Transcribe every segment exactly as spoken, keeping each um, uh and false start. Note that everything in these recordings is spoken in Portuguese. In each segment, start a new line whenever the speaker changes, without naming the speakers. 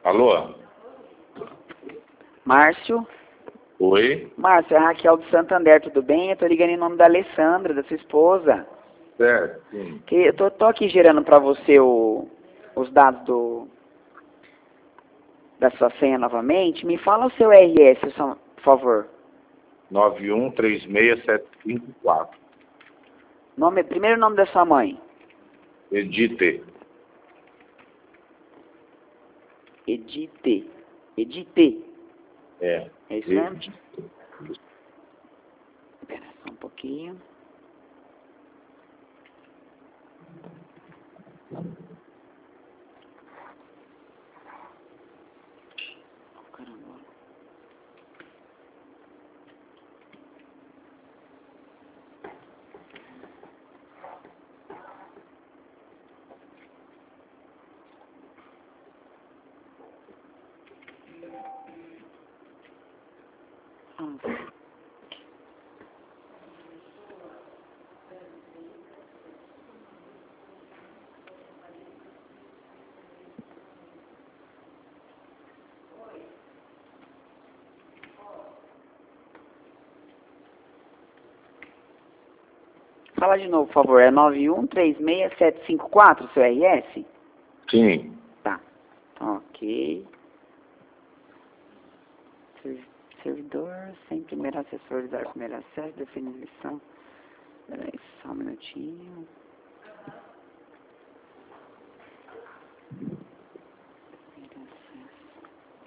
Alô?
Márcio?
Oi?
Márcio, é a Raquel do Santander, tudo bem? Eu tô ligando em nome da Alessandra, da sua esposa.
Certo, sim.
Que eu tô, tô aqui gerando pra você o, os dados do, da sua senha novamente. Me fala o seu R S, por favor.
nove um três seis sete cinco quatro.
Nome, primeiro nome da sua mãe.
Edite.
Edite. Edite.
É.
É isso mesmo? Espera só um pouquinho. Oh, caramba. Ah. Fala de novo, por favor. É nove um três seis sete cinco quatro, seu R S?
Sim.
Tá. Ok. Ser- Servidor, sem primeiro assessor dar primeiro acesso, definição. Peraí, só um minutinho. Primeiro acesso.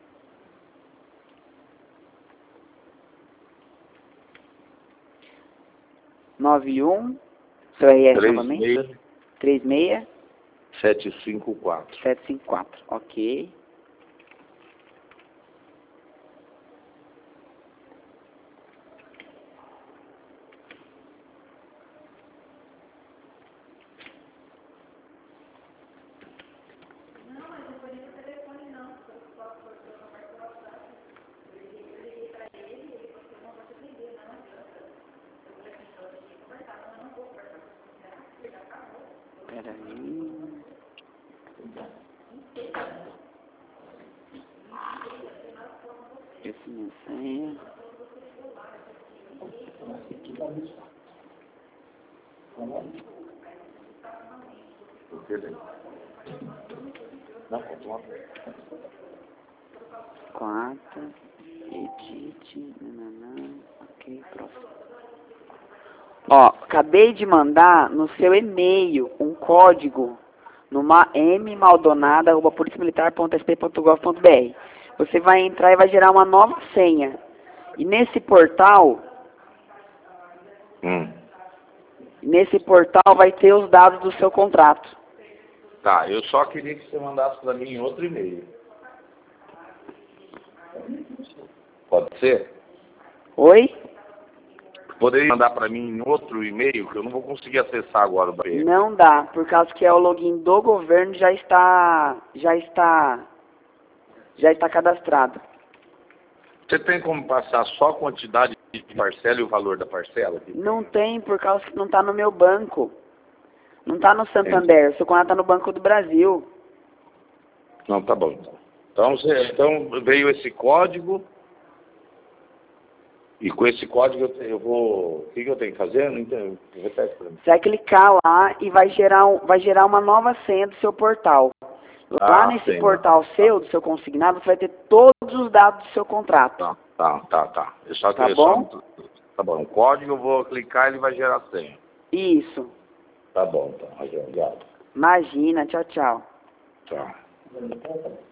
nove um, seu R S novamente? três seis
sete cinco quatro.
sete cinco quatro. Ok. Peraí. Esse minha senha. Quatro. Edite. Nananã. Ok, próximo. Ó, acabei de mandar no seu e-mail um código numa m maldonado arroba polícia militar ponto s p ponto gov ponto b r. Você vai entrar e vai gerar uma nova senha. E nesse portal,
Hum.
nesse portal vai ter os dados do seu contrato.
Tá, eu só queria que você mandasse para mim em outro e-mail. Pode ser?
Oi?
Poderia mandar para mim em outro e-mail, que eu não vou conseguir acessar agora o banheiro.
Não dá, por causa que é o login do governo já está, já está, já está cadastrado.
Você tem como passar só a quantidade de parcela e o valor da parcela? Aqui?
Não tem, por causa que não está no meu banco. Não está no Santander, seu contrato está no Banco do Brasil.
Não, tá bom. Então, então, você, então veio esse código. E com esse código eu, eu vou... O que, que eu tenho que fazer? Não entendo. Repete para mim.
Você vai clicar lá e vai gerar, um, vai gerar uma nova senha do seu portal. Lá
Ah,
nesse
sim,
portal
tá.
seu, do seu consignado, você vai ter todos os dados do seu contrato.
Tá, tá, tá, tá. Eu só,
Tá
eu
bom?
Só, tá bom. O código eu vou clicar e ele vai gerar a senha.
Isso.
Tá bom, então. Obrigado.
Imagina, tchau, tchau.
Tchau.